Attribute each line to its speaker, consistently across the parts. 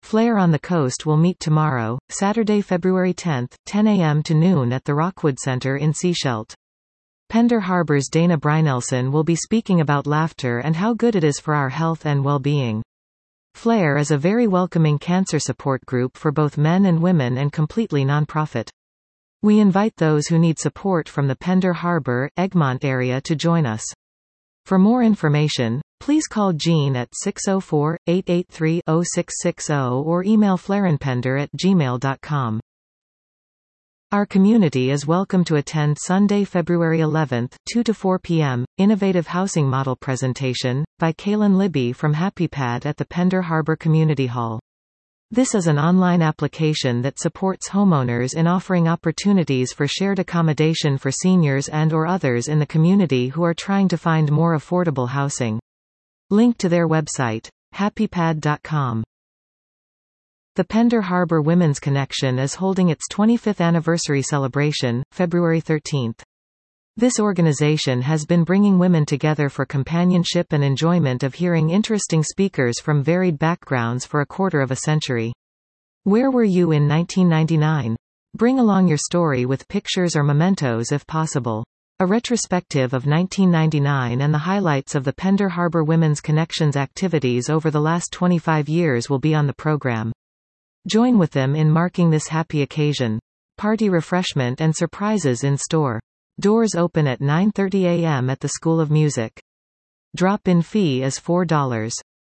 Speaker 1: Flare on the Coast will meet tomorrow, Saturday, February 10, 10 a.m. to noon at the Rockwood Center in Sechelt. Pender Harbour's Dana Brynelson will be speaking about laughter and how good it is for our health and well-being. Flare is a very welcoming cancer support group for both men and women and completely non-profit. We invite those who need support from the Pender Harbour, Egmont area to join us. For more information, please call Jean at 604-883-0660 or email flarenpender@gmail.com. Our community is welcome to attend Sunday, February 11, 2 to 4 p.m., Innovative Housing Model Presentation, by Kaylin Libby from HappyPad at the Pender Harbour Community Hall. This is an online application that supports homeowners in offering opportunities for shared accommodation for seniors and/or others in the community who are trying to find more affordable housing. Link to their website, happypad.com. The Pender Harbour Women's Connection is holding its 25th anniversary celebration, February 13. This organization has been bringing women together for companionship and enjoyment of hearing interesting speakers from varied backgrounds for a quarter of a century. Where were you in 1999? Bring along your story with pictures or mementos if possible. A retrospective of 1999 and the highlights of the Pender Harbour Women's Connections activities over the last 25 years will be on the program. Join with them in marking this happy occasion. Party refreshment and surprises in store. Doors open at 9:30 a.m. at the School of Music. Drop-in fee is $4.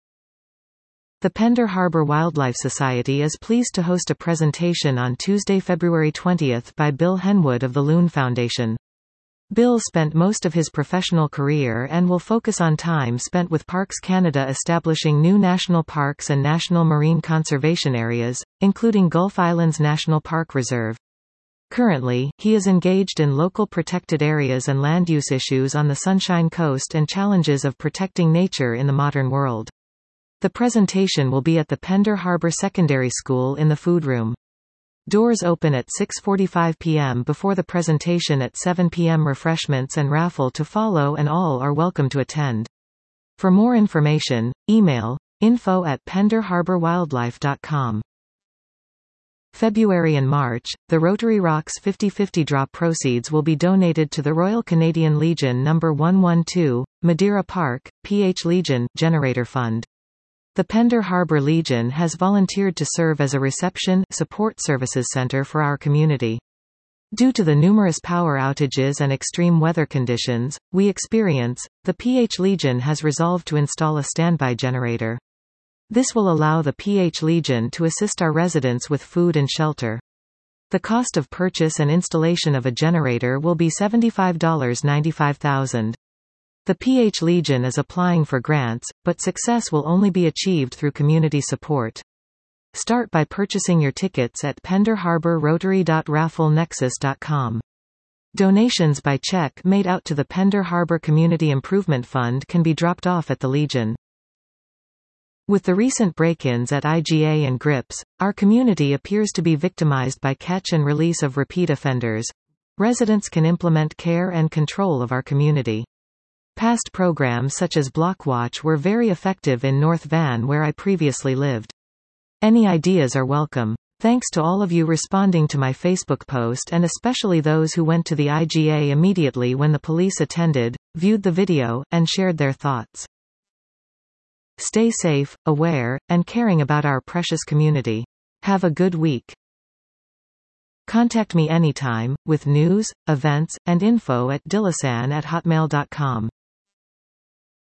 Speaker 1: The Pender Harbour Wildlife Society is pleased to host a presentation on Tuesday, February 20 by Bill Henwood of the Loon Foundation. Bill spent most of his professional career and will focus on time spent with Parks Canada establishing new national parks and national marine conservation areas, including Gulf Islands National Park Reserve. Currently, he is engaged in local protected areas and land use issues on the Sunshine Coast and challenges of protecting nature in the modern world. The presentation will be at the Pender Harbour Secondary School in the food room. Doors open at 6:45 p.m. before the presentation at 7 p.m. Refreshments and raffle to follow and all are welcome to attend. For more information, email info@penderharbourwildlife.com. February and March, the Rotary Rocks 50/50 draw proceeds will be donated to the Royal Canadian Legion No. 112, Madeira Park, PH Legion, Generator Fund. The Pender Harbour Legion has volunteered to serve as a reception, support services center for our community. Due to the numerous power outages and extreme weather conditions we experience, the PH Legion has resolved to install a standby generator. This will allow the PH Legion to assist our residents with food and shelter. The cost of purchase and installation of a generator will be $75,95,000. The PH Legion is applying for grants, but success will only be achieved through community support. Start by purchasing your tickets at penderharbourrotary.rafflenexus.com. Donations by check made out to the Pender Harbour Community Improvement Fund can be dropped off at the Legion. With the recent break-ins at IGA and Grips, our community appears to be victimized by catch and release of repeat offenders. Residents can implement care and control of our community. Past programs such as Blockwatch were very effective in North Van where I previously lived. Any ideas are welcome. Thanks to all of you responding to my Facebook post and especially those who went to the IGA immediately when the police attended, viewed the video, and shared their thoughts. Stay safe, aware, and caring about our precious community. Have a good week. Contact me anytime, with news, events, and info at dillasan@hotmail.com.